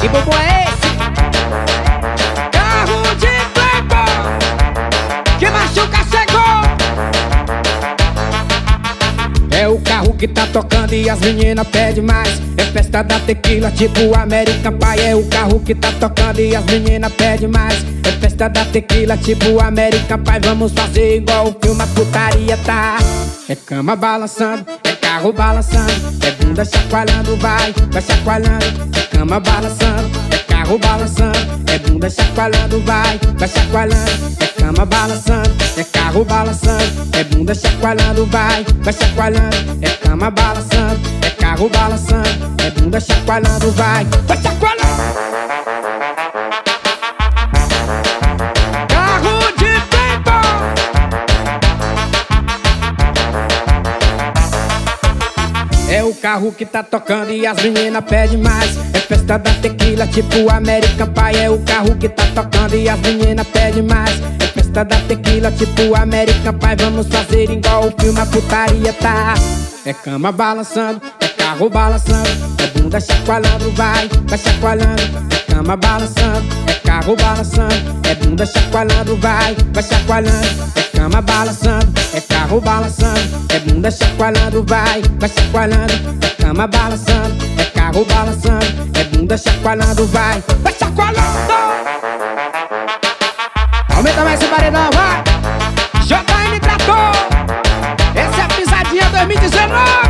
Que bobo é esse? Carro de playboy que machuca chegou. É o carro que tá tocando e as meninas pedem mais. É festa da tequila tipo American Pie. É o carro que tá tocando e as meninas pedem mais. É festa da tequila tipo American Pie. Vamos fazer igual o filme, a putaria tá. É cama balançando, é carro balançando, é bunda chacoalhando, vai chacoalhando. É cama balançando, é carro balançando, é bunda chacoalhando, vai chacoalhando. É cama balançando, é carro balançando, é bunda chacoalhando, vai chacoalhando. É cama balançando, é carro balançando, é bunda chacoalhando, vai chacoalhando. É o carro que tá tocando e as meninas pedem mais. É festa da tequila tipo American Pie. É o carro que tá tocando e as meninas pedem mais. É festa da tequila tipo American Pie. Vamos fazer igual o filme, a putaria tá. É cama balançando, é carro balançando, é bunda chacoalhando, vai chacoalhando. É cama balançando, é carro balançando, é bunda chacoalhando, vai chacoalhando. É cama balançando, é carro balançando, é bunda chacoalhando, vai chacoalhando. É cama balançando, é carro balançando, é bunda chacoalhando, vai chacoalhando. Aumenta mais esse paredão, vai! JM Trator! Essa é a pisadinha 2019!